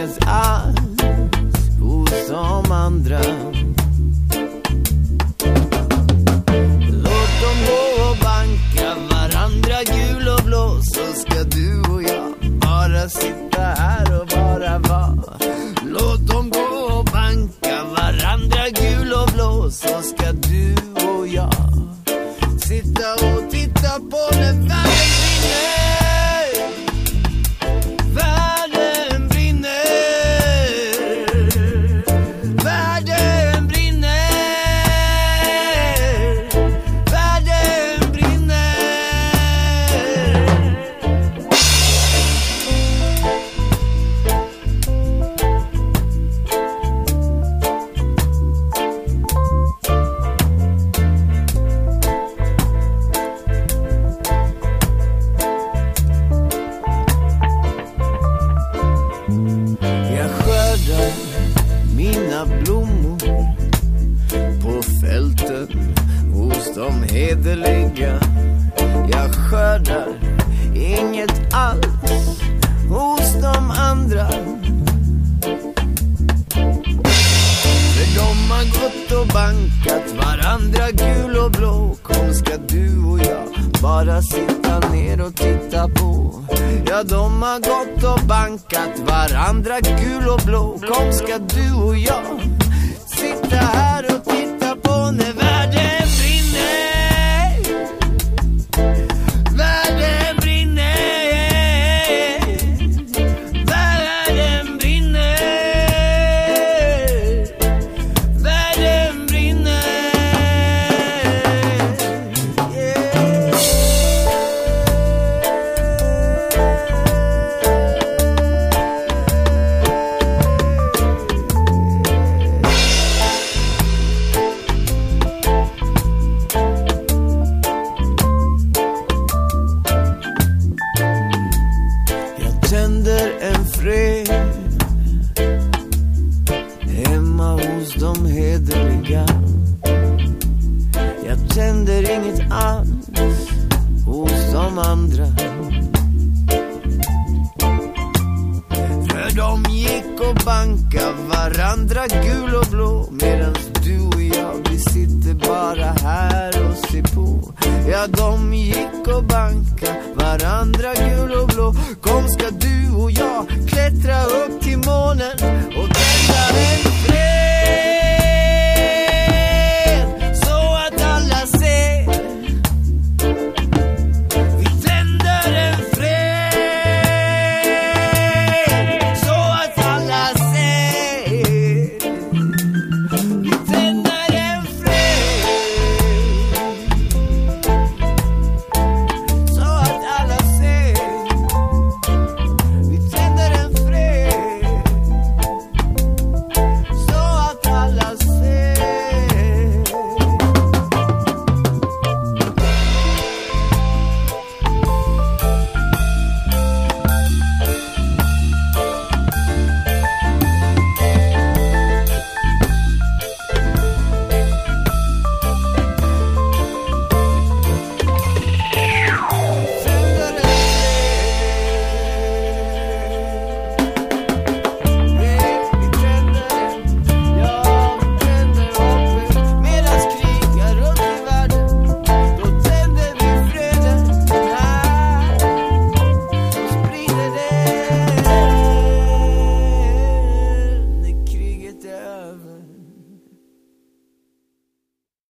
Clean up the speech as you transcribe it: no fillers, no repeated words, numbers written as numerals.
inget alls hos de andra. Låt dem gå och banka varandra gul och blå, så ska du och jag bara sitta här och bara vara. Låt dem gå och banka varandra gul och blå, så ska du och jag sitta och titta på när världen brinner. Världen brinner. Världen brinner. Världen brinner. Jag skördar mina blommor på fälten hos de hederliga. Jag skördar inget alls hos de andra. För de har gått och bankat varandra gul och blå. Kom ska du och jag bara sitta ner och titta på. Ja, de har gått och bankat varandra gul och blå. Kom ska du och jag sitta här och titta på när världen brinner. Världen brinner. Världen brinner. Världen brinner. Jag tänder en fred hemma hos de hederliga. Jag tänder inget alls hos de andra. För de gick och banka varandra gul och blå, medan du och jag, vi sitter bara här och ser på. Ja, de gick och banka varandra gul och blå. Kom ska du och jag klättra upp till månen.